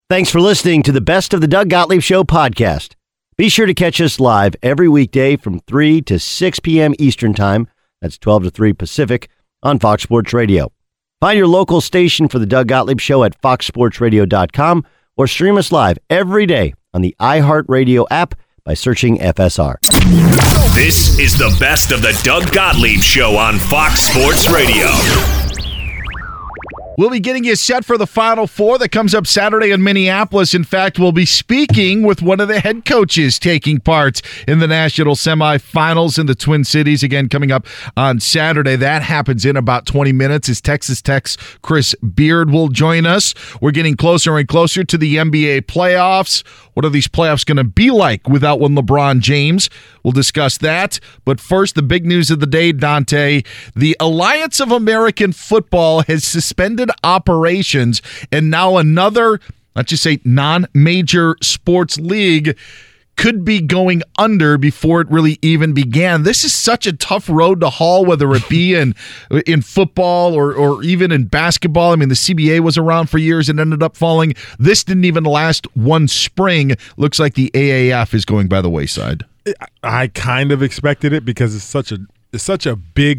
Thanks for listening to the Best of the Doug Gottlieb Show podcast. Be sure to catch us live every weekday from 3 to 6 p.m. Eastern Time. That's 12 to 3 Pacific on Fox Sports Radio. Find your local station for the Doug Gottlieb Show at foxsportsradio.com or stream us live every day on the iHeartRadio app by searching FSR. This is the Best of the Doug Gottlieb Show on Fox Sports Radio. We'll be getting you set for the Final Four that comes up Saturday in Minneapolis. In fact, we'll be speaking with one of the head coaches taking part in the national semifinals in the Twin Cities, again, coming up on Saturday. That happens in about 20 minutes as Texas Tech's Chris Beard will join us. We're getting closer and closer to the NBA playoffs. What are these playoffs going to be like without one LeBron James? We'll discuss that. But first, the big news of the day, Dante. The Alliance of American Football has suspended operations, and now another, let's just say, non-major sports league could be going under before it really even began. This is such a tough road to haul, whether it be in football or even in basketball. I mean, the CBA was around for years and ended up falling. This didn't even last one spring. Looks like the AAF is going by the wayside. I kind of expected it because it's such a big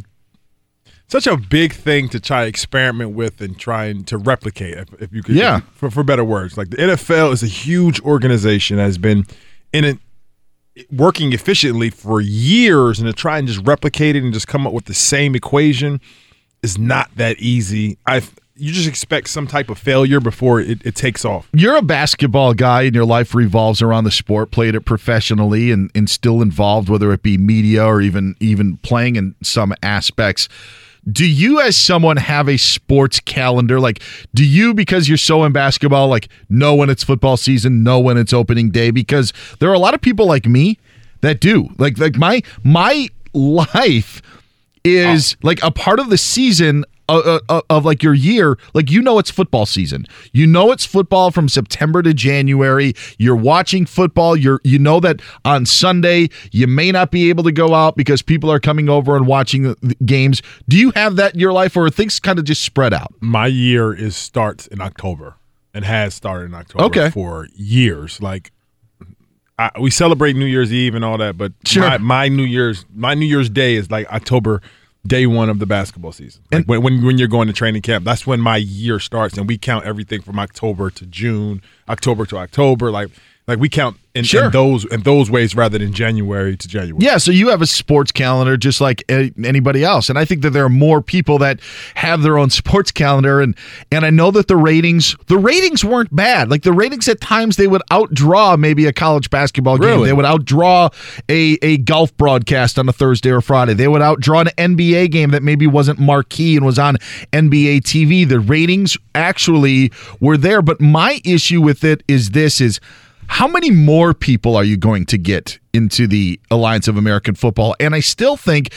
thing to try to experiment with and trying to replicate, if you could, for better words. Like, the NFL is a huge organization that has been in it working efficiently for years, and to try and just replicate it and just come up with the same equation is not that easy. You just expect some type of failure before it takes off. You're a basketball guy, and your life revolves around the sport, played it professionally and still involved, whether it be media or even playing in some aspects. Do you, as someone, have a sports calendar? Like, do you, because you're so in basketball, like, know when it's football season, know when it's opening day? Because there are a lot of people like me that do. Like my life is like a part of the season of like your year. Like, you know, it's football season. You know it's football from September to January. You're watching football. You know that on Sunday you may not be able to go out because people are coming over and watching the games. Do you have that in your life, or are things kind of just spread out? My year starts in October and has started in October for years. Like, we celebrate New Year's Eve and all that, but sure. my New Year's Day is like October. Day one of the basketball season. Like, when you're going to training camp, that's when my year starts, and we count everything from October to June, October to October. Like we count in those ways rather than January to January. Yeah, so you have a sports calendar just like anybody else, and I think that there are more people that have their own sports calendar, and I know that the ratings weren't bad. Like, the ratings at times, they would outdraw maybe a college basketball game. Really? They would outdraw a golf broadcast on a Thursday or Friday. They would outdraw an NBA game that maybe wasn't marquee and was on NBA TV. The ratings actually were there, but my issue with it is how many more people are you going to get into the Alliance of American Football? And I still think,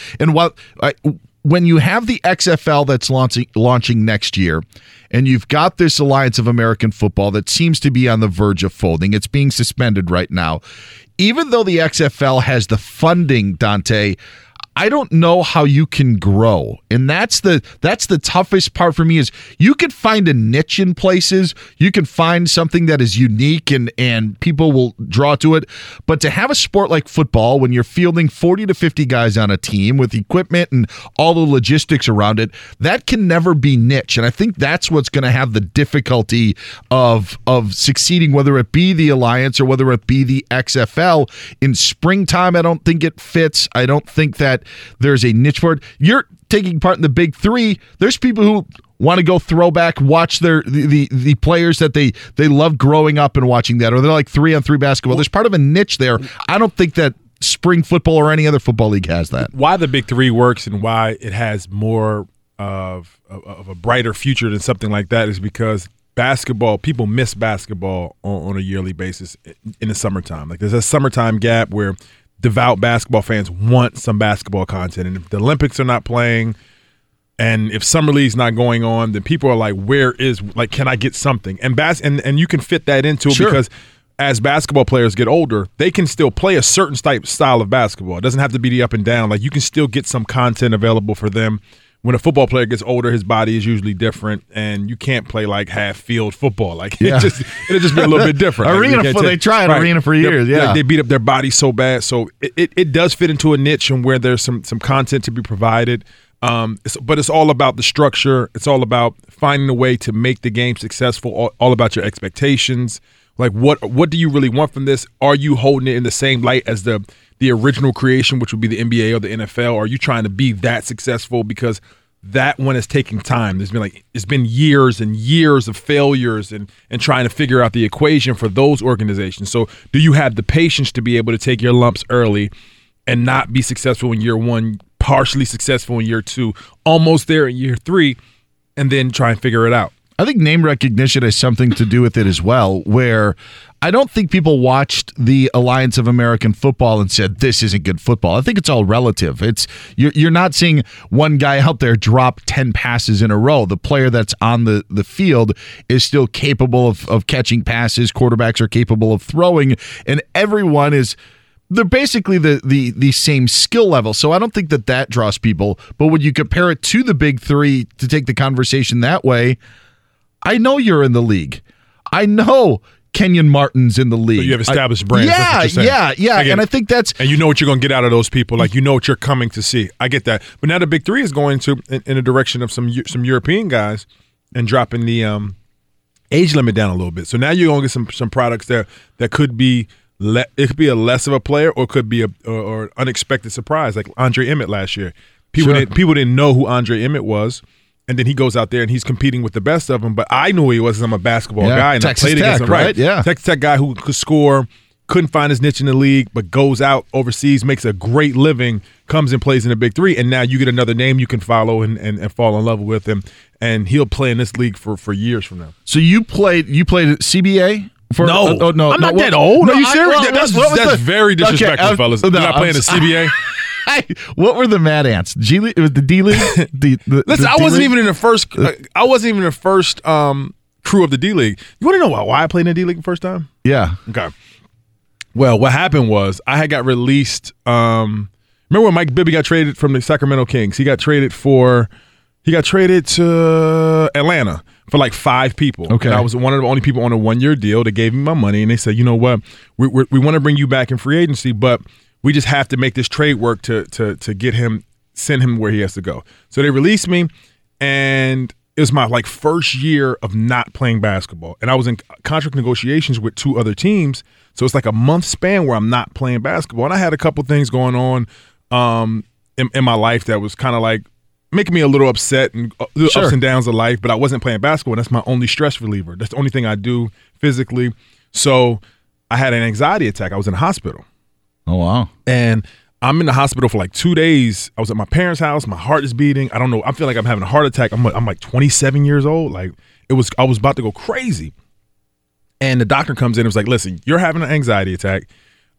when you have the XFL that's launching next year, and you've got this Alliance of American Football that seems to be on the verge of folding, it's being suspended right now. Even though the XFL has the funding, Dante, I don't know how you can grow. And that's the toughest part for me, is you could find a niche in places. You can find something that is unique and people will draw to it. But to have a sport like football, when you're fielding 40 to 50 guys on a team with equipment and all the logistics around it, that can never be niche. And I think that's what's going to have the difficulty of succeeding, whether it be the Alliance or whether it be the XFL. In springtime, I don't think it fits. I don't think that there's a niche for it. You're taking part in the Big Three. There's people who want to go throwback, watch the players that they love growing up and watching that, or they're like 3-on-3 basketball. There's part of a niche there. I don't think that spring football or any other football league has that. Why the Big Three works and why it has more of a brighter future than something like that is because people miss basketball on a yearly basis in the summertime. Like, there's a summertime gap where devout basketball fans want some basketball content. And if the Olympics are not playing and if Summer League's not going on, then people are like, can I get something? And you can fit that into it because as basketball players get older, they can still play a certain style of basketball. It doesn't have to be the up and down. Like, you can still get some content available for them when a football player gets older, his body is usually different, and you can't play like half-field football. Like it'll just be a little bit different. They tried arena for years. Yeah, they beat up their body so bad. So it does fit into a niche and where there's some content to be provided. But it's all about the structure. It's all about finding a way to make the game successful. All about your expectations. Like what do you really want from this? Are you holding it in the same light as the original creation, which would be the NBA or the NFL? Are you trying to be that successful? Because that one is taking time. It's been years and years of failures and trying to figure out the equation for those organizations. So do you have the patience to be able to take your lumps early and not be successful in year one, partially successful in year two, almost there in year three, and then try and figure it out? I think name recognition has something to do with it as well, where I don't think people watched the Alliance of American Football and said, this isn't good football. I think it's all relative. You're not seeing one guy out there drop 10 passes in a row. The player that's on the field is still capable of catching passes. Quarterbacks are capable of throwing, and everyone is – they're basically the same skill level. So I don't think that draws people. But when you compare it to the big three, to take the conversation that way – I know you're in the league. I know Kenyon Martin's in the league. So you have established brands. Yeah. And I think that's... And you know what you're going to get out of those people. Like, you know what you're coming to see. I get that. But now the big three is going to in the direction of some European guys and dropping the age limit down a little bit. So now you're going to get some products that could be... it could be a less of a player, or it could be or unexpected surprise, like Andre Emmett last year. People didn't know who Andre Emmett was. And then he goes out there and he's competing with the best of them. But I knew who he was because I'm a basketball guy. And Texas I played against him. Right? Yeah. Texas Tech guy who could score, couldn't find his niche in the league, but goes out overseas, makes a great living, comes and plays in the big three. And now you get another name you can follow and fall in love with him. And he'll play in this league for years from now. So you played CBA? No. No, I'm not that old. No, are you serious? That's very disrespectful, fellas. You're not playing the CBA? What were the Mad Ants? G League? It was the D League. Listen, I wasn't even in the first. I wasn't even in the first crew of the D League. You want to know why I played in the D League the first time? Yeah. Okay. Well, what happened was I had got released. Remember when Mike Bibby got traded from the Sacramento Kings? He got traded to Atlanta for like 5 people. Okay. And I was one of the only people on a 1-year deal. They gave me my money and they said, you know what, we want to bring you back in free agency, but we just have to make this trade work to get him, send him where he has to go. So they released me, and it was my first year of not playing basketball. And I was in contract negotiations with 2 other teams. So it's like a month span where I'm not playing basketball. And I had a couple things going on in my life that was kind of like making me a little upset and ups and downs of life, but I wasn't playing basketball. And that's my only stress reliever. That's the only thing I do physically. So I had an anxiety attack. I was in the hospital. Oh, wow. And I'm in the hospital for like 2 days. I was at my parents' house. My heart is beating. I don't know. I feel like I'm having a heart attack. I'm like 27 years old. Like I was about to go crazy. And the doctor comes in and was like, listen, you're having an anxiety attack.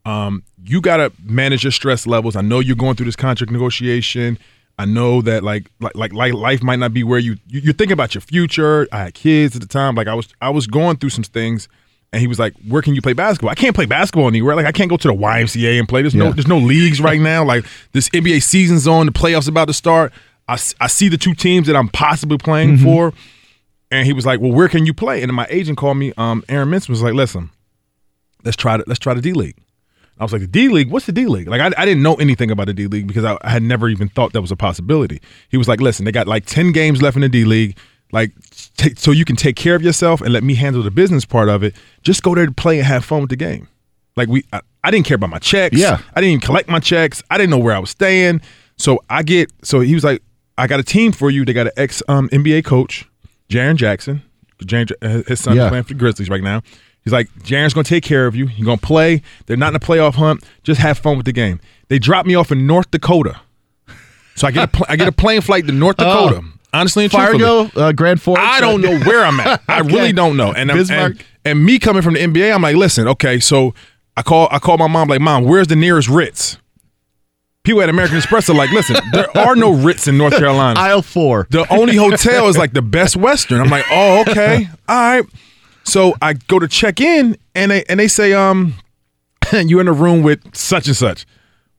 You got to manage your stress levels. I know you're going through this contract negotiation. I know that like life might not be where you're thinking about your future. I had kids at the time. Like I was going through some things. And he was like, where can you play basketball? I can't play basketball anywhere. Like I can't go to the YMCA and play. There's no leagues right now. Like this NBA season's on, the playoffs about to start. I see the 2 teams that I'm possibly playing for. And he was like, well, where can you play? And then my agent called me, Aaron Minson, was like, listen, let's try the D League. I was like, the D League? What's the D League? Like I didn't know anything about the D League because I had never even thought that was a possibility. He was like, listen, they got like 10 games left in the D League. Like, so you can take care of yourself and let me handle the business part of it. Just go there to play and have fun with the game. Like I didn't care about my checks. Yeah. I didn't even collect my checks. I didn't know where I was staying. So he was like, I got a team for you. They got an ex NBA coach, Jaren Jackson. His son is playing for the Grizzlies right now. He's like, Jaren's going to take care of you. You're going to play. They're not in a playoff hunt. Just have fun with the game. They dropped me off in North Dakota. So I get a plane flight to North Dakota. Honestly and truthfully, Fargo, Grand Forks. I don't know where I'm at. I really don't know. And me coming from the NBA, I'm like, listen, okay. So I call my mom, like, Mom, where's the nearest Ritz? People at American Express are like, listen, there are no Ritz in North Carolina. Aisle 4. The only hotel is like the Best Western. I'm like, oh, okay, all right. So I go to check in, and they say, you're in a room with such and such.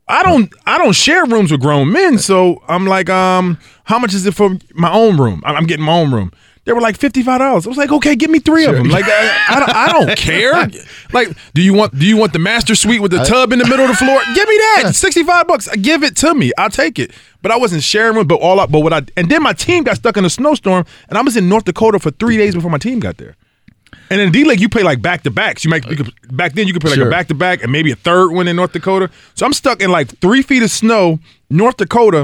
I don't share rooms with grown men, so I'm like, how much is it for my own room? I'm getting my own room. They were like $55. I was like, okay, give me 3 of them. Like, I don't care. Like, do you want the master suite with the tub in the middle of the floor? Give me that. $65. Give it to me. I'll take it. But I wasn't sharing with, and then my team got stuck in a snowstorm, and I was in North Dakota for 3 days before my team got there. And in D-League, you play like back-to-backs. Back then, you could play like a back-to-back and maybe a third one in North Dakota. So I'm stuck in like 3 feet of snow, North Dakota,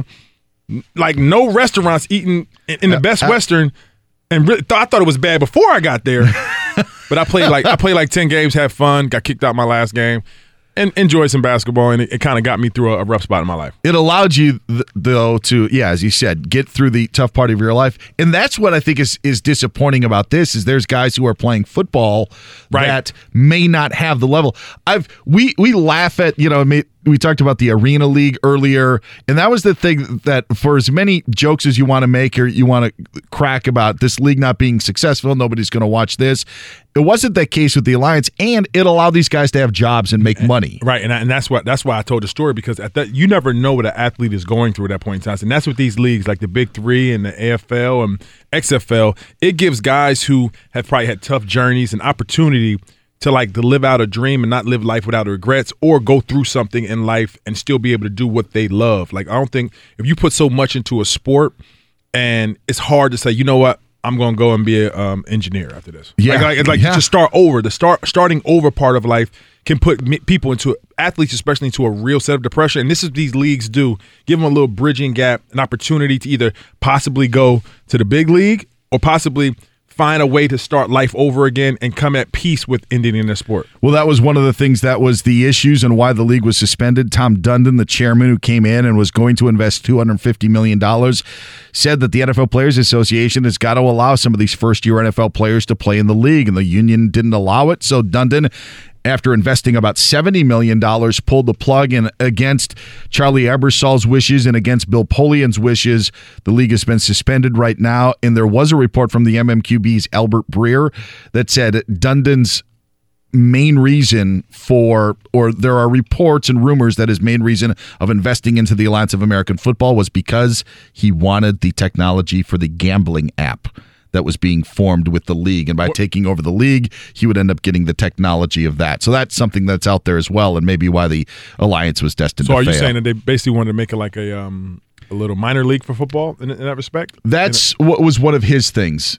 like no restaurants eating in the Best Western. And really, I thought it was bad before I got there, but I played like 10 games, had fun, got kicked out my last game, and enjoyed some basketball, and it kind of got me through a rough spot in my life. It allowed you, though, to, as you said, get through the tough part of your life, and that's what I think is disappointing about this, is there's guys who are playing football that may not have the level. We laugh at, we talked about the Arena League earlier, and that was the thing that for as many jokes as you want to make or you want to crack about this league not being successful, nobody's going to watch this. It wasn't that case with the Alliance, and it allowed these guys to have jobs and make money. Right, and that's why I told the story, because you never know what an athlete is going through at that point in time. And that's what these leagues, like the Big Three and the AFL and XFL, it gives guys who have probably had tough journeys an opportunity to live out a dream and not live life without regrets, or go through something in life and still be able to do what they love. Like, I don't think if you put so much into a sport, and it's hard to say, you know what, I'm going to go and be an engineer after this. Yeah. To start over. The starting over part of life can put people athletes especially into a real set of depression. And this is what these leagues do. Give them a little bridging gap, an opportunity to either possibly go to the big league or possibly find a way to start life over again and come at peace with ending in their sport. Well, that was one of the things that was the issues and why the league was suspended. Tom Dundon, the chairman who came in and was going to invest $250 million, said that the NFL Players Association has got to allow some of these first-year NFL players to play in the league, and the union didn't allow it. So Dundon, after investing about $70 million, pulled the plug, and against Charlie Ebersol's wishes and against Bill Polian's wishes, the league has been suspended right now. And there was a report from the MMQB's Albert Breer that said Dundon's main reason there are reports and rumors that his main reason of investing into the Alliance of American Football was because he wanted the technology for the gambling app that was being formed with the league, and by taking over the league, he would end up getting the technology of that. So that's something that's out there as well, and maybe why the Alliance was destined to fail. So are you saying that they basically wanted to make it like a little minor league for football in that respect? That's what was one of his things,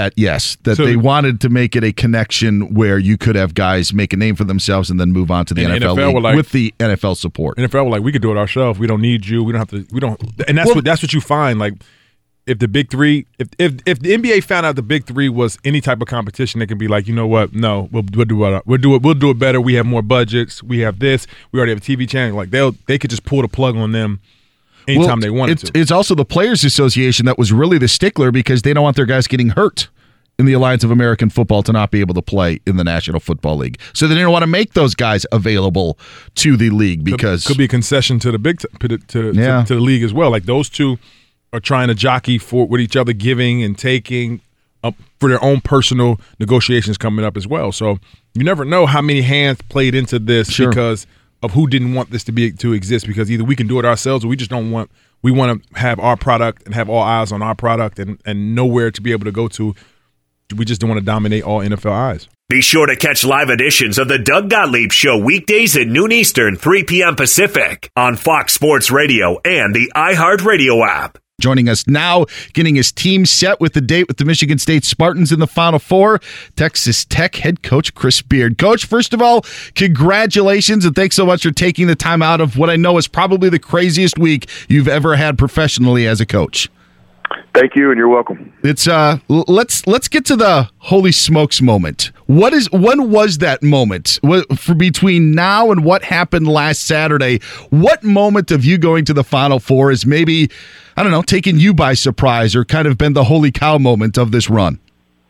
they wanted to make it a connection where you could have guys make a name for themselves and then move on to the NFL league with the NFL support. NFL were like, we could do it ourselves. We don't need you. We don't have to. And that's what you find, like, if the Big Three, if the NBA found out the Big Three was any type of competition, they can be like, you know what? No, we'll do it better. We have more budgets. We have this. We already have a TV channel. Like they could just pull the plug on them anytime they wanted to. It's also the Players Association that was really the stickler, because they don't want their guys getting hurt in the Alliance of American Football to not be able to play in the National Football League. So they didn't want to make those guys available to the league, because could be a concession to the to the league as well. Like, those two are trying to jockey with each other, giving and taking for their own personal negotiations coming up as well. So you never know how many hands played into this because of who didn't want this to exist, because either we can do it ourselves or we just don't want – we want to have our product and have all eyes on our product and nowhere to be able to go to. We just don't want to dominate all NFL eyes. Be sure to catch live editions of the Doug Gottlieb Show weekdays at noon Eastern, 3 p.m. Pacific on Fox Sports Radio and the iHeartRadio app. Joining us now, getting his team set with the date with the Michigan State Spartans in the Final Four, Texas Tech head coach Chris Beard. Coach, first of all, congratulations, and thanks so much for taking the time out of what I know is probably the craziest week you've ever had professionally as a coach. Thank you, and you're welcome. It's let's get to the holy smokes moment. When was that moment for between now and what happened last Saturday? What moment of you going to the Final Four is maybe, I don't know, taken you by surprise or kind of been the holy cow moment of this run?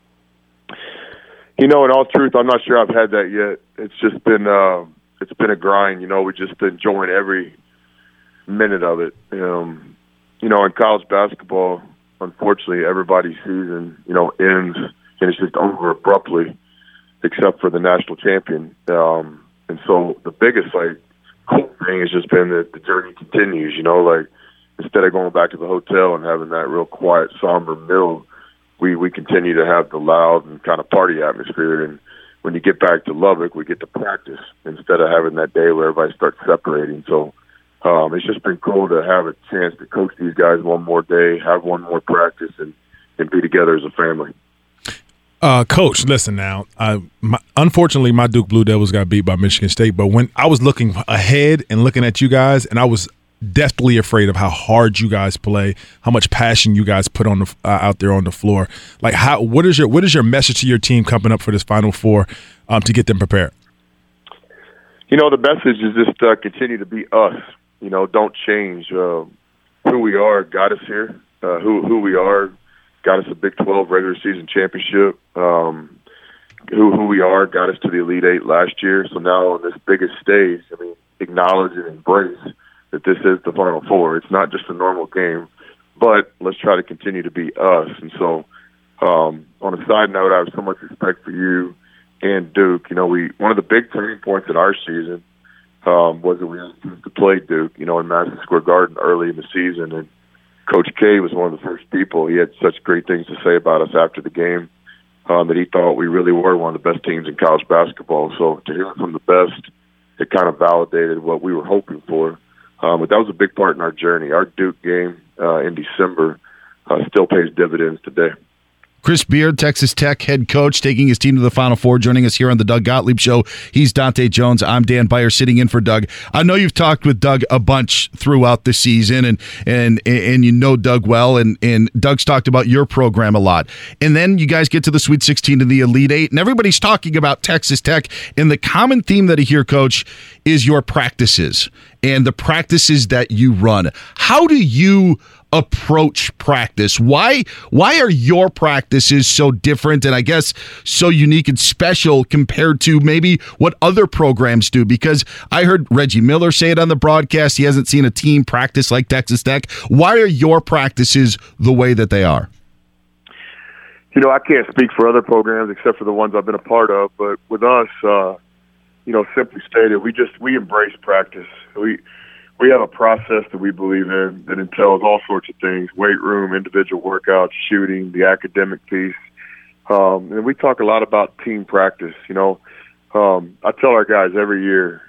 In all truth, I'm not sure I've had that yet. It's just been a grind. We're just enjoying every minute of it. In college basketball, unfortunately, everybody's season, ends, and it's just over abruptly, except for the national champion. And so the biggest, cool thing has just been that the journey continues, like instead of going back to the hotel and having that real quiet, somber meal, we continue to have the loud and kind of party atmosphere. And when you get back to Lubbock, we get to practice instead of having that day where everybody starts separating. So it's just been cool to have a chance to coach these guys one more day, have one more practice, and be together as a family. Coach, listen now. Unfortunately, my Duke Blue Devils got beat by Michigan State. But when I was looking ahead and looking at you guys, and I was deathly afraid of how hard you guys play, how much passion you guys put on the out there on the floor. Like, what is your message to your team coming up for this Final Four to get them prepared? The message is just continue to be us. Don't change. Who we are got us here. Who we are got us a Big 12 regular season championship. Who we are got us to the Elite Eight last year. So now on this biggest stage, acknowledge and embrace that this is the Final Four. It's not just a normal game, but let's try to continue to be us. And so on a side note, I have so much respect for you and Duke. One of the big turning points in our season was that we had to play Duke, in Madison Square Garden early in the season. And Coach K was one of the first people. He had such great things to say about us after the game that he thought we really were one of the best teams in college basketball. So to hear from the best, it kind of validated what we were hoping for. But that was a big part in our journey. Our Duke game in December still pays dividends today. Chris Beard, Texas Tech head coach, taking his team to the Final Four, joining us here on the Doug Gottlieb Show. He's Dante Jones. I'm Dan Beyer, sitting in for Doug. I know you've talked with Doug a bunch throughout the season, and you know Doug well, and Doug's talked about your program a lot. And then you guys get to the Sweet 16 and the Elite Eight, and everybody's talking about Texas Tech. And the common theme that I hear, Coach, is your practices and the practices that you run. How do you approach practice? Why are your practices so different and I guess so unique and special compared to maybe what other programs do? Because I heard Reggie Miller say it on the broadcast. He hasn't seen a team practice like Texas Tech. Why are your practices the way that they are? I can't speak for other programs except for the ones I've been a part of, but with us, simply stated, we embrace practice. We have a process that we believe in that entails all sorts of things: weight room, individual workouts, shooting, the academic piece. And we talk a lot about team practice. I tell our guys every year,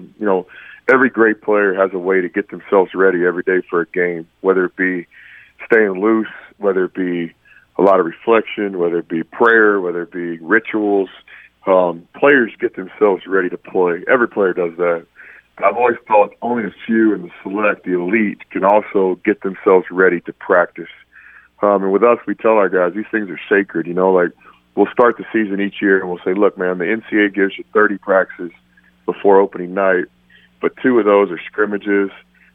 every great player has a way to get themselves ready every day for a game, whether it be staying loose, whether it be a lot of reflection, whether it be prayer, whether it be rituals. Players get themselves ready to play. Every player does that. I've always thought only a few in the select, the elite, can also get themselves ready to practice. And with us, we tell our guys these things are sacred. We'll start the season each year and we'll say, look, man, the NCAA gives you 30 practices before opening night, but 2 of those are scrimmages,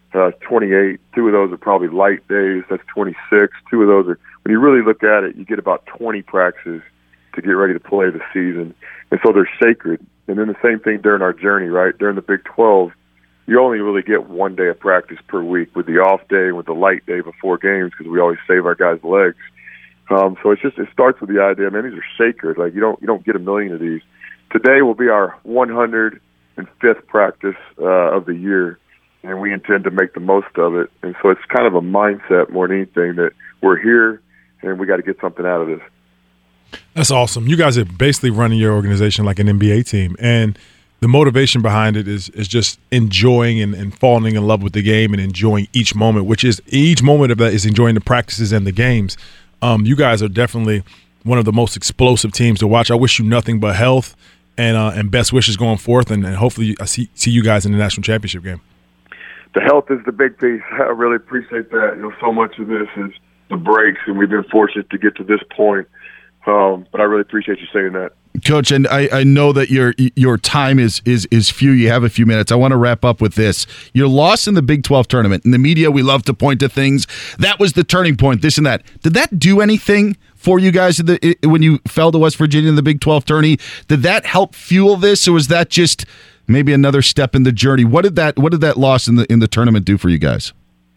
28. 2 of those are probably light days. That's 26. 2 of those are, when you really look at it, you get about 20 practices to get ready to play the season. And so they're sacred. And then the same thing during our journey, right? During the Big 12, you only really get 1 day of practice per week with the off day and with the light day before games because we always save our guys' legs. So it starts with the idea, man, these are sacred. Like you don't get a million of these. Today will be our 105th practice of the year, and we intend to make the most of it. And so it's kind of a mindset more than anything that we're here and we got to get something out of this. That's awesome. You guys are basically running your organization like an NBA team, and the motivation behind it is just enjoying and falling in love with the game and enjoying each moment, which is each moment of that is enjoying the practices and the games. You guys are definitely one of the most explosive teams to watch. I wish you nothing but health and best wishes going forth, and hopefully I see you guys in the national championship game. The health is the big piece. I really appreciate that. So much of this is the breaks, and we've been fortunate to get to this point. But I really appreciate you saying that. Coach, and I know that your time is few. You have a few minutes. I want to wrap up with this. Your loss in the Big 12 tournament. In the media, we love to point to things. That was the turning point, this and that. Did that do anything for you guys when you fell to West Virginia in the Big 12 tourney? Did that help fuel this, or was that just maybe another step in the journey? What did that loss in the tournament do for you guys?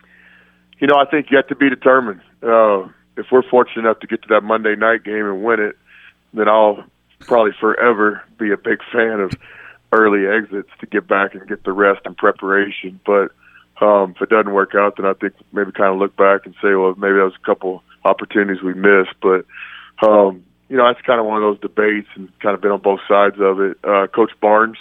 I think you have to be determined. If we're fortunate enough to get to that Monday night game and win it, then I'll probably forever be a big fan early exits to get back and get the rest and preparation. But if it doesn't work out, then I think maybe kind of look back and say, well, maybe that was a couple opportunities we missed. But, that's kind of one of those debates and kind of been on both sides of it. Coach Barnes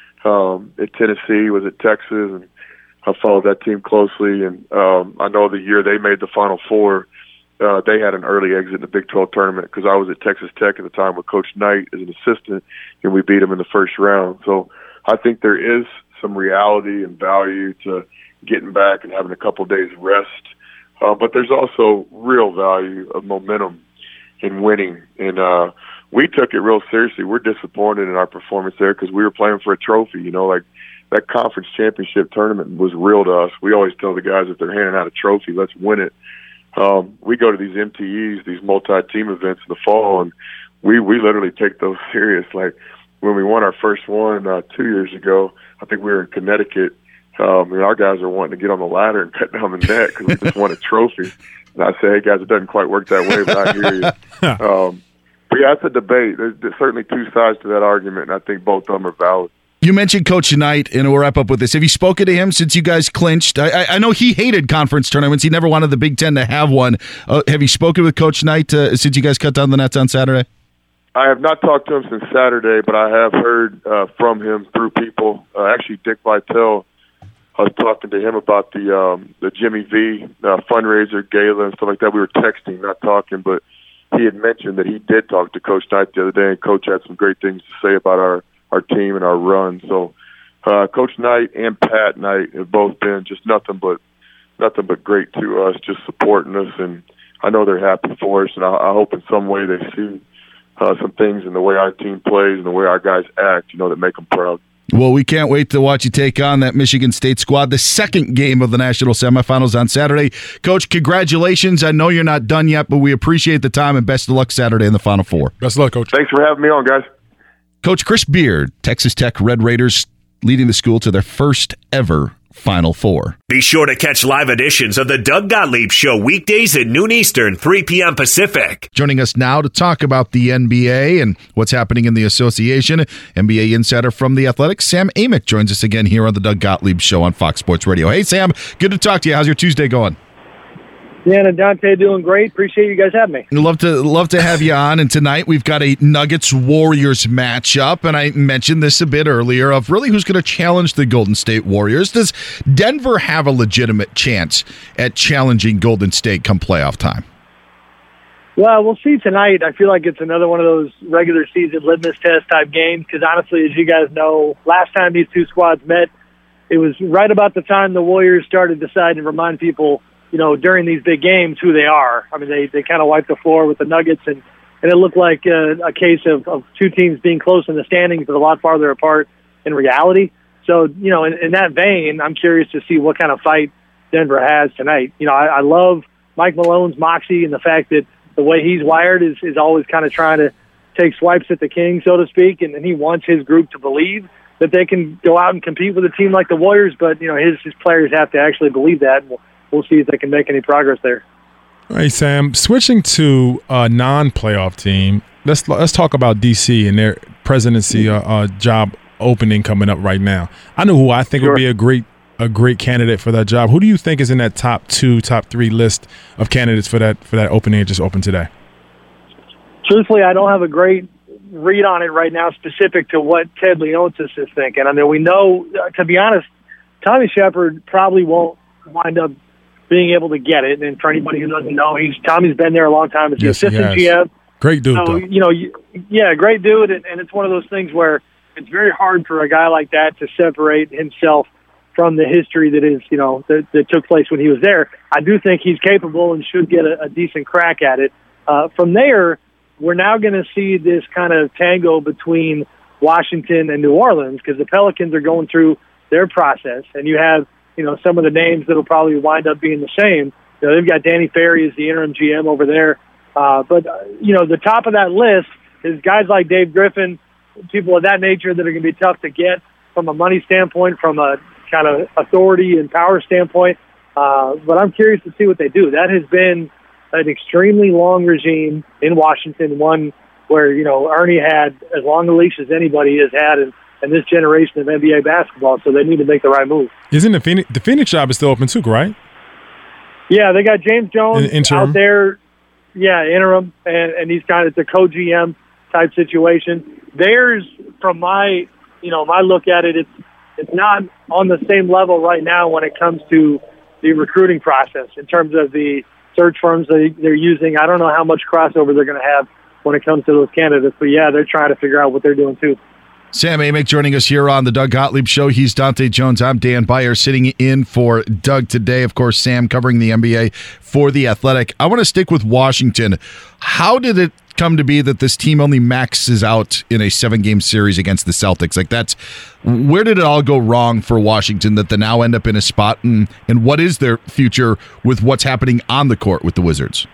at Tennessee was at Texas, and I followed that team closely. And I know the year they made the Final Four, they had an early exit in the Big 12 tournament because I was at Texas Tech at the time with Coach Knight as an assistant, and we beat them in the first round. So I think there is some reality and value to getting back and having a couple of days rest. But there's also real value of momentum in winning. And we took it real seriously. We're disappointed in our performance there because we were playing for a trophy. Like that conference championship tournament was real to us. We always tell the guys if they're handing out a trophy, let's win it. We go to these MTEs, these multi-team events in the fall, and we literally take those serious. Like when we won our first one 2 years ago, I think we were in Connecticut. Our guys are wanting to get on the ladder and cut down the net because we just won a trophy. And I say, hey, guys, it doesn't quite work that way, but I hear you. But, yeah, it's a debate. There's certainly two sides to that argument, and I think both of them are valid. You mentioned Coach Knight, and we'll wrap up with this. Have you spoken to him since you guys clinched? I know he hated conference tournaments. He never wanted the Big Ten to have one. Have you spoken with Coach Knight since you guys cut down the nets on Saturday? I have not talked to him since Saturday, but I have heard from him through people. Actually, Dick Vitale, I was talking to him about the Jimmy V fundraiser gala and stuff like that. We were texting, not talking, but he had mentioned that he did talk to Coach Knight the other day, and Coach had some great things to say about our team and our run. So Coach Knight and Pat Knight have both been just nothing but great to us, just supporting us, and I know they're happy for us, and I hope in some way they see some things in the way our team plays and the way our guys act, that make them proud. Well, we can't wait to watch you take on that Michigan State squad, the second game of the national semifinals on Saturday. Coach, congratulations. I know you're not done yet, but we appreciate the time, and best of luck Saturday in the Final Four. Best of luck, Coach. Thanks for having me on, guys. Coach Chris Beard, Texas Tech Red Raiders, leading the school to their first ever Final Four. Be sure to catch live editions of the Doug Gottlieb Show weekdays at noon Eastern, 3 p.m. Pacific. Joining us now to talk about the NBA and what's happening in the association, NBA insider from The Athletic, Sam Amick, joins us again here on the Doug Gottlieb Show on Fox Sports Radio. Hey, Sam, good to talk to you. How's your Tuesday going? Dan and Dante doing great. Appreciate you guys having me. Love to have you on. And tonight we've got a Nuggets-Warriors matchup. And I mentioned this a bit earlier of really who's going to challenge the Golden State Warriors. Does Denver have a legitimate chance at challenging Golden State come playoff time? Well, we'll see tonight. I feel like it's another one of those regular season litmus test type games because honestly, as you guys know, last time these two squads met, it was right about the time the Warriors started deciding to remind people during these big games who they are. I mean, they kind of wiped the floor with the Nuggets, and it looked like a case of two teams being close in the standings but a lot farther apart in reality. So, in that vein, I'm curious to see what kind of fight Denver has tonight. I love Mike Malone's moxie and the fact that the way he's wired is always kind of trying to take swipes at the king, so to speak, and he wants his group to believe that they can go out and compete with a team like the Warriors, but, his players have to actually believe that. We'll see if they can make any progress there. All right, Sam. Switching to a non-playoff team, let's talk about DC and their presidency job opening coming up right now. I know who I think would be a great candidate for that job. Who do you think is in that top 2, top 3 list of candidates for that opening that just opened today? Truthfully, I don't have a great read on it right now, specific to what Ted Leonsis is thinking. I mean, we know, to be honest, Tommy Shepard probably won't wind up being able to get it. And for anybody who doesn't know, Tommy's been there a long time as the assistant GM. Great dude, so, great dude. And it's one of those things where it's very hard for a guy like that to separate himself from the history that is, that took place when he was there. I do think he's capable and should get a decent crack at it. From there, we're now going to see this kind of tango between Washington and New Orleans because the Pelicans are going through their process, and you have some of the names that will probably wind up being the same. They've got Danny Ferry as the interim GM over there. But the top of that list is guys like Dave Griffin, people of that nature that are going to be tough to get from a money standpoint, from a kind of authority and power standpoint. But I'm curious to see what they do. That has been an extremely long regime in Washington, one where, Ernie had as long a leash as anybody has had, and and this generation of NBA basketball, so they need to make the right move. Isn't the Phoenix job is still open too, right? Yeah, they got James Jones interim out there. Yeah, interim, and he's kind of the co-GM type situation. Theirs, from my look at it, it's not on the same level right now when it comes to the recruiting process in terms of the search firms they're using. I don't know how much crossover they're going to have when it comes to those candidates, but yeah, they're trying to figure out what they're doing too. Sam Amick joining us here on the Doug Gottlieb Show. He's Dante Jones. I'm Dan Beyer, sitting in for Doug today. Of course, Sam covering the NBA for The Athletic. I want to stick with Washington. How did it come to be that this team only maxes out in a 7-game series against the Celtics? Where did it all go wrong for Washington that they now end up in a spot, and what is their future with what's happening on the court with the Wizards?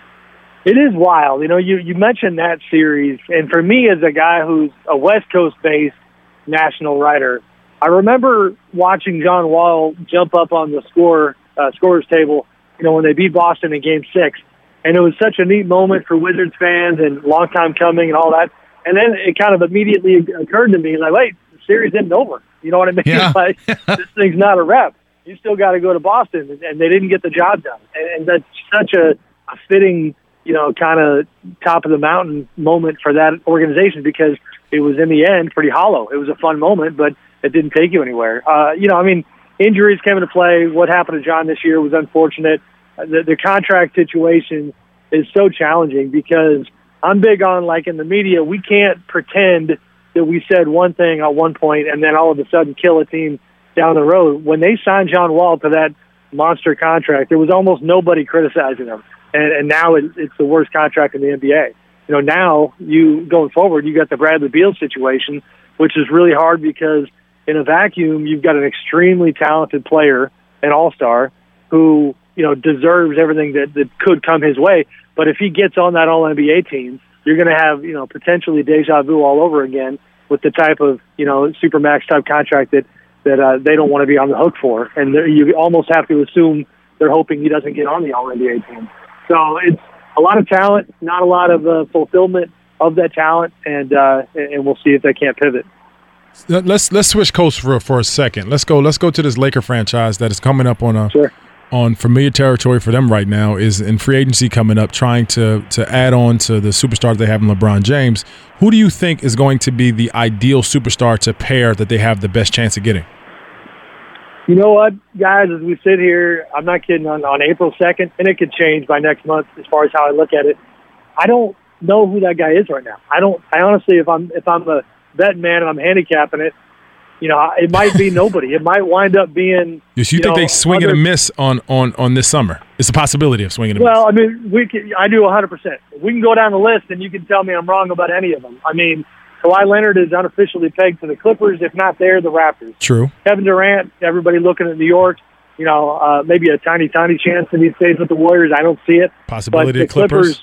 It is wild. You mentioned that series, and for me as a guy who's a West Coast-based national writer, I remember watching John Wall jump up on the scorer's table, when they beat Boston in Game 6, and it was such a neat moment for Wizards fans and long time coming and all that. And then it kind of immediately occurred to me, wait, the series isn't over. You know what I mean? Yeah. This thing's not a wrap. You still got to go to Boston, and they didn't get the job done. And that's such a fitting, kind of top of the mountain moment for that organization, because it was in the end pretty hollow. It was a fun moment, but it didn't take you anywhere. Injuries came into play. What happened to John this year was unfortunate. The contract situation is so challenging because I'm big on, in the media, we can't pretend that we said one thing at one point and then all of a sudden kill a team down the road. When they signed John Wall to that monster contract, there was almost nobody criticizing him. And now it's the worst contract in the NBA. Now going forward, you got the Bradley Beal situation, which is really hard because in a vacuum, you've got an extremely talented player, an all-star, who, deserves everything that could come his way. But if he gets on that all-NBA team, you're going to have, potentially deja vu all over again with the type of, supermax type contract that they don't want to be on the hook for. And you almost have to assume they're hoping he doesn't get on the all-NBA team. So it's a lot of talent, not a lot of fulfillment of that talent, and we'll see if they can't pivot. Let's switch coasts for a second. Let's go to this Laker franchise that is coming up on familiar territory for them right now, is in free agency coming up, trying to add on to the superstar they have in LeBron James. Who do you think is going to be the ideal superstar to pair that they have the best chance of getting? You know what, guys, as we sit here, I'm not kidding, on April 2nd, and it could change by next month as far as how I look at it. I don't know who that guy is right now. I honestly, if I'm a betting man and I'm handicapping it, it might be nobody. It might wind up being. Yes, you think they swing and a miss on this summer? It's a possibility of swinging and a miss. Well, I mean, I do 100%. We can go down the list, and you can tell me I'm wrong about any of them. I mean, Kawhi Leonard is unofficially pegged to the Clippers. If not there, the Raptors. True. Kevin Durant, everybody looking at New York. Maybe a tiny chance that he stays with the Warriors. I don't see it. Possibility of Clippers.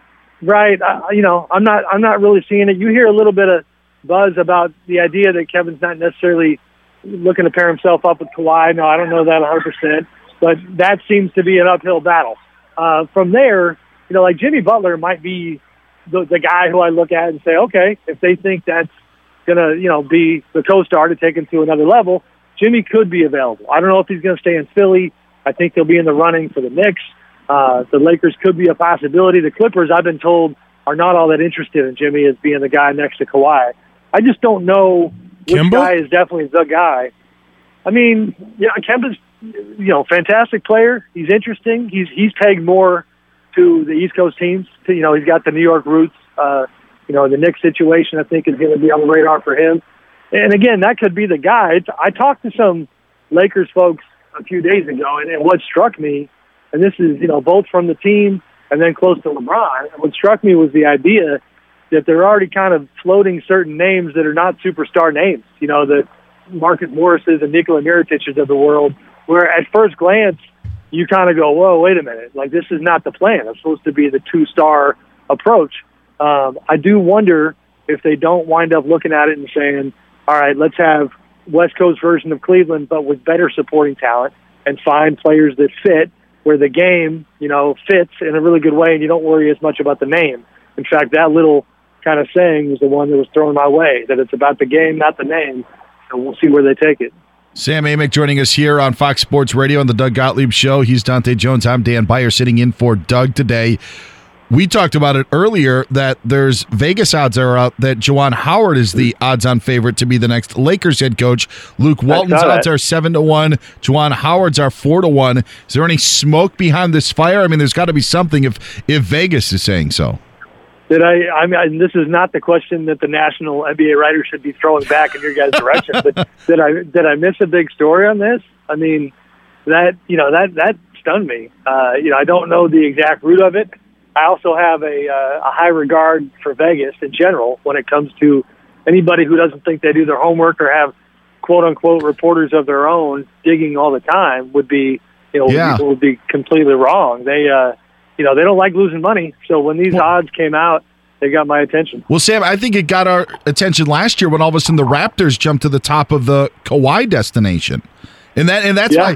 Right. I'm not really seeing it. You hear a little bit of buzz about the idea that Kevin's not necessarily looking to pair himself up with Kawhi. No, I don't know that 100%, but that seems to be an uphill battle. From there, like Jimmy Butler might be the guy who I look at and say, okay, if they think that's going to, be the co-star to take him to another level, Jimmy could be available. I don't know if he's going to stay in Philly. I think he'll be in the running for the Knicks. The Lakers could be a possibility. The Clippers, I've been told, are not all that interested in Jimmy as being the guy next to Kawhi. I just don't know which guy is definitely the guy. I mean, Kemba's, fantastic player. He's interesting. He's pegged more to the East Coast teams. He's got the New York roots. The Knicks situation, I think, is going to be on the radar for him. And again, that could be the guy. I talked to some Lakers folks a few days ago, and what struck me, and this is, both from the team and then close to LeBron, what struck me was the idea that they're already kind of floating certain names that are not superstar names. The Marcus Morrises and Nikola Mirotic's of the world, where at first glance, you kind of go, whoa, wait a minute. This is not the plan. It's supposed to be the two-star approach. I do wonder if they don't wind up looking at it and saying, all right, let's have West Coast version of Cleveland, but with better supporting talent, and find players that fit where the game, fits in a really good way, and you don't worry as much about the name. In fact, that little kind of saying was the one that was thrown my way, that it's about the game, not the name. So we'll see where they take it. Sam Amick joining us here on Fox Sports Radio on the Doug Gottlieb Show. He's Dante Jones. I'm Dan Beyer sitting in for Doug today. We talked about it earlier that there's Vegas odds that are out that Juwan Howard is the odds-on favorite to be the next Lakers head coach. Luke Walton's odds are 7-1. Juwan Howard's are 4-1. Is there any smoke behind this fire? I mean, there's got to be something if Vegas is saying so. I mean, this is not the question that the national NBA writers should be throwing back in your guys' direction. But did I miss a big story on this? I mean, that stunned me. I don't know the exact root of it. I also have a high regard for Vegas in general when it comes to anybody who doesn't think they do their homework or have quote unquote reporters of their own digging all the time would be completely wrong. They don't like losing money. So when these odds came out, they got my attention. Well, Sam, I think it got our attention last year when all of a sudden the Raptors jumped to the top of the Kawhi destination. And that's why,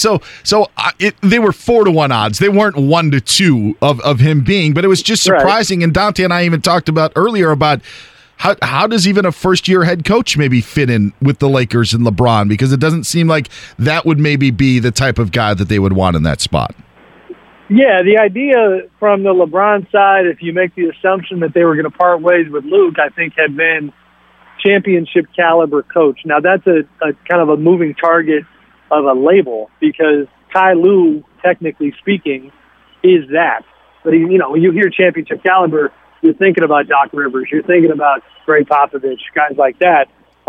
they were 4-1 odds. They weren't 1-2 of him being, but it was just surprising. Right. And Dante and I even talked about earlier about how does even a first-year head coach maybe fit in with the Lakers and LeBron? Because it doesn't seem like that would maybe be the type of guy that they would want in that spot. Yeah, the idea from the LeBron side, if you make the assumption that they were going to part ways with Luke, I think had been championship caliber coach. Now that's a kind of a moving target of a label because Ty Lue, technically speaking, is that. But when you hear championship caliber, you're thinking about Doc Rivers, you're thinking about Greg Popovich, guys like that.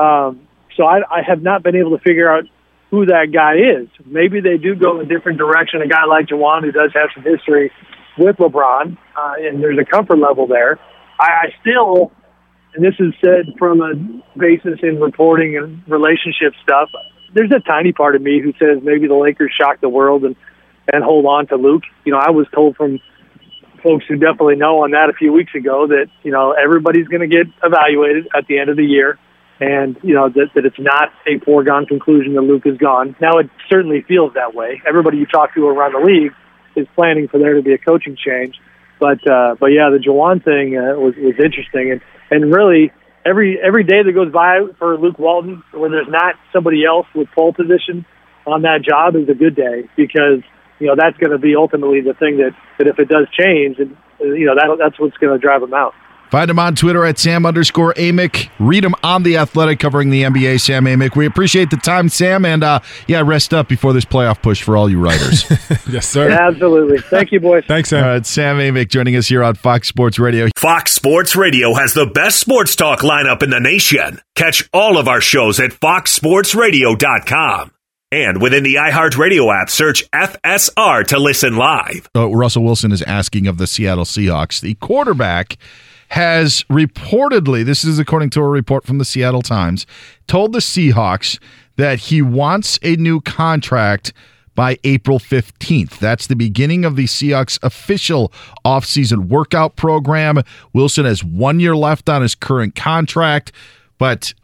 So I have not been able to figure out who that guy is. Maybe they do go in a different direction. A guy like Juwan, who does have some history with LeBron, and there's a comfort level there. I still, and this is said from a basis in reporting and relationship stuff, there's a tiny part of me who says maybe the Lakers shock the world and hold on to Luke. I was told from folks who definitely know on that a few weeks ago that, everybody's going to get evaluated at the end of the year. And, that it's not a foregone conclusion that Luke is gone. Now, it certainly feels that way. Everybody you talk to around the league is planning for there to be a coaching change. But yeah, the Juwan thing was interesting. And really, every day that goes by for Luke Walton, when there's not somebody else with pole position on that job, is a good day because, that's going to be ultimately the thing that if it does change, that's what's going to drive him out. Find him on Twitter at Sam_Amick. Read him on The Athletic covering the NBA, Sam Amick. We appreciate the time, Sam, and rest up before this playoff push for all you writers. Yes, sir. Yeah, absolutely. Thank you, boys. Thanks, Sam. All right, Sam Amick joining us here on Fox Sports Radio. Fox Sports Radio has the best sports talk lineup in the nation. Catch all of our shows at foxsportsradio.com. And within the iHeartRadio app, search FSR to listen live. Russell Wilson is asking of the Seattle Seahawks. The quarterback has reportedly, this is according to a report from the Seattle Times, told the Seahawks that he wants a new contract by April 15th. That's the beginning of the Seahawks' official offseason workout program. Wilson has 1 year left on his current contract, but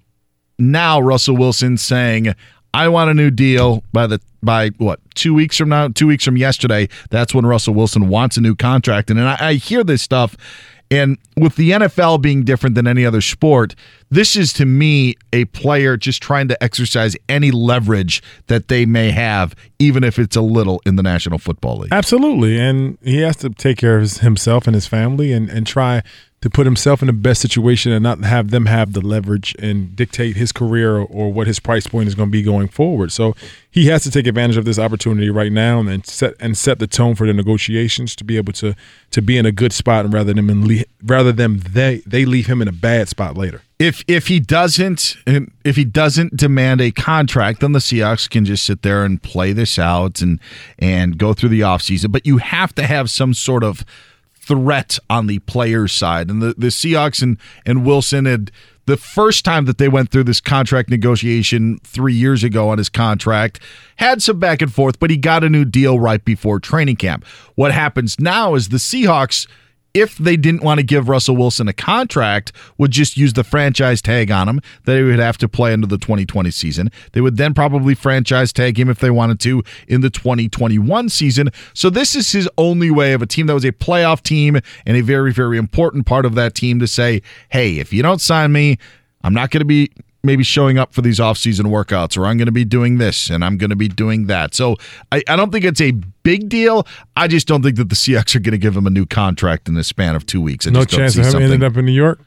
now Russell Wilson saying, I want a new deal by 2 weeks from now, 2 weeks from yesterday. That's when Russell Wilson wants a new contract. And I hear this stuff, and with the NFL being different than any other sport, this is to me a player just trying to exercise any leverage that they may have, even if it's a little in the National Football League. Absolutely. And he has to take care of himself and his family and try to put himself in the best situation and not have them have the leverage and dictate his career or what his price point is going to be going forward. So he has to take advantage of this opportunity right now and set the tone for the negotiations to be able to be in a good spot, and rather than they leave him in a bad spot later. If he doesn't demand a contract, then the Seahawks can just sit there and play this out and go through the offseason. But you have to have some sort of threat on the player's side. And the Seahawks and Wilson had, the first time that they went through this contract negotiation 3 years ago on his contract, had some back and forth, but he got a new deal right before training camp. What happens now is the Seahawks if they didn't want to give Russell Wilson a contract, would just use the franchise tag on him that he would have to play into the 2020 season. They would then probably franchise tag him if they wanted to in the 2021 season. So this is his only way of a team that was a playoff team and a very, very important part of that team to say, hey, if you don't sign me, I'm not going to be maybe showing up for these offseason workouts, or I'm going to be doing this and I'm going to be doing that. So I don't think it's a big deal. I just don't think that the Seahawks are going to give him a new contract in the span of 2 weeks. No chance of him ending up in New York?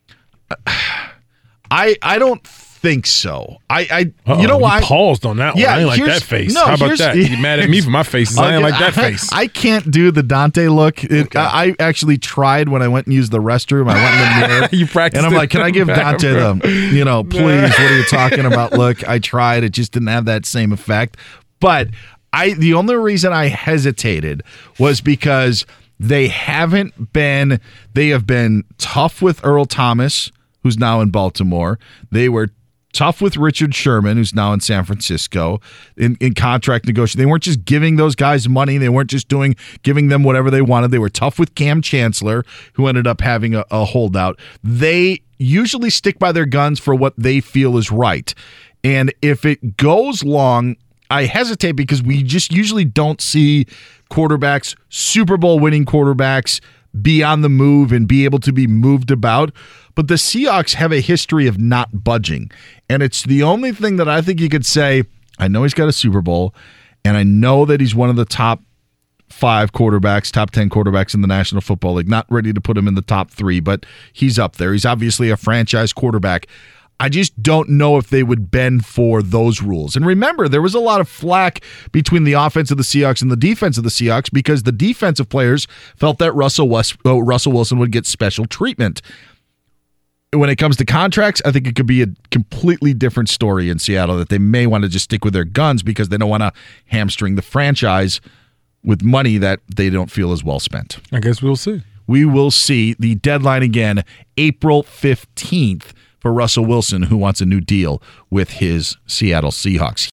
I don't think so. You know why? You paused on that one. I ain't like that face. How about that? You mad at me for my face? I ain't like that face. I can't do the Dante look. I actually tried when I went and used the restroom. I went in the mirror. You practiced and I'm like, can I give Dante the, please, what are you talking about? Look, I tried. It just didn't have that same effect. But the only reason I hesitated was because they have been tough with Earl Thomas, who's now in Baltimore. They were tough with Richard Sherman, who's now in San Francisco, in contract negotiation. They weren't just giving those guys money. They weren't just giving them whatever they wanted. They were tough with Cam Chancellor, who ended up having a holdout. They usually stick by their guns for what they feel is right. And if it goes long, I hesitate because we just usually don't see quarterbacks, Super Bowl winning quarterbacks, be on the move and be able to be moved about. But the Seahawks have a history of not budging. And it's the only thing that I think you could say, I know he's got a Super Bowl, and I know that he's one of the top 5 quarterbacks, top 10 quarterbacks in the National Football League. Not ready to put him in the top 3, but he's up there. He's obviously a franchise quarterback. I just don't know if they would bend for those rules. And remember, there was a lot of flack between the offense of the Seahawks and the defense of the Seahawks because the defensive players felt that Russell Wilson would get special treatment. When it comes to contracts, I think it could be a completely different story in Seattle, that they may want to just stick with their guns because they don't want to hamstring the franchise with money that they don't feel is well spent. I guess we'll see. We will see. The deadline again, April 15th for Russell Wilson, who wants a new deal with his Seattle Seahawks.